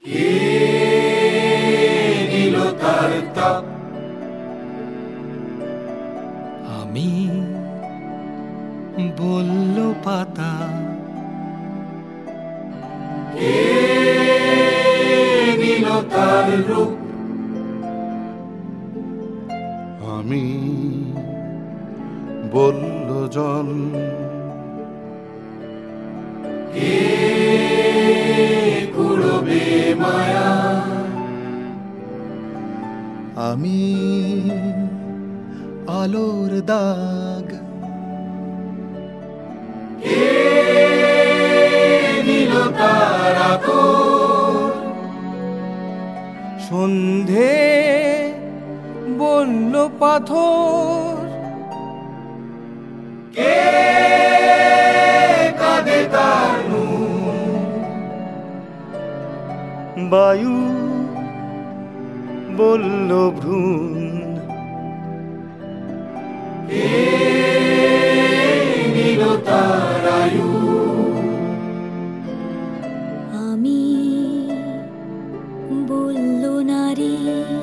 কে নিল তার তাপ? আমি বলল পাতা। কে নিল তার রূপ? আমি বলল জল। কে কুড়বে মায়া? আমি আলোর দাগ। কে নিল তার আতর? সন্ধে বলল পাথর। কে কাঁদে তার নূর? বায়ু বলল ভ্রূণ। কে নিল তার আয়ু? আমি বলল নারী।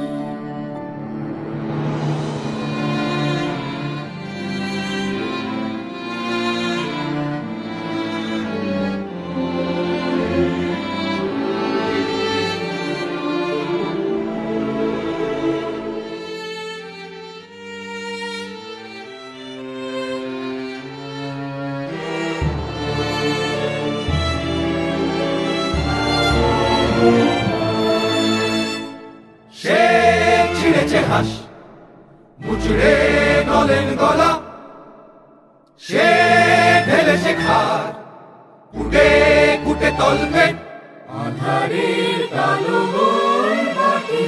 সে ছিঁড়েছে হাস, মুচড়ে নলেন গলা। সে ঢেলেছে খার, কুটে কুটে তলপেট। আধারের কালো গোল বাটি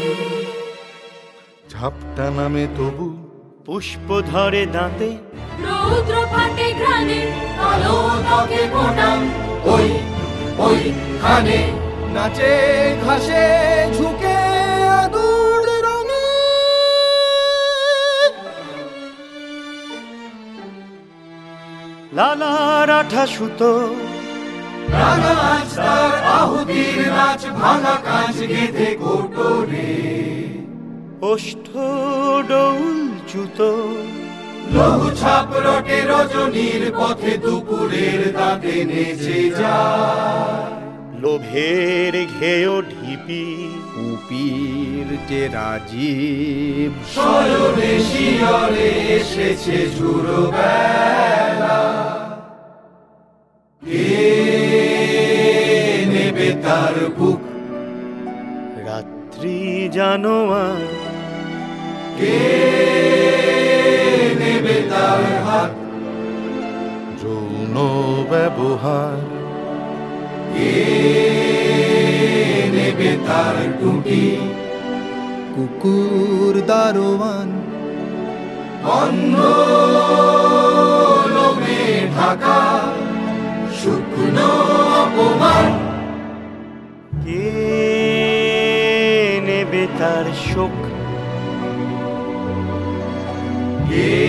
ঝাপটা নামে তবু পুষ্প ধরে দাঁতে। রৌদ্র ফাটে ঘ্রাণে কালো ত্বকে ফোটাম ওই ওই খানে। নাচে ঘাসে ঝুঁকে আদুর রঙে। লালার আঠা সুতো রাঙা আজ তার আহুতির নাচ। ভাঙা কাঁচ গেঁথে কোটরে ওষ্ঠ ডৌল জুতো। লঘু ছাপ রটে রজনীর পথে। দুপুরের দাঁতে নেচে যায় লোভের ঘেয় ঢিপি। কুপির যে রাজীব শয়নে শিয়রে এসেছে ঝুড়ো বেলা। কে নেবে তার বুক? রাত্রি জানোয়ার। কে নেবে তার হাত? যৌন ব্যবহার। কে নেবে তার টুটি? কুকুর দারোয়ান। অন্ধ লোমে ঢাকা শুকনো অপমান। কে নেবে তার শোক? কে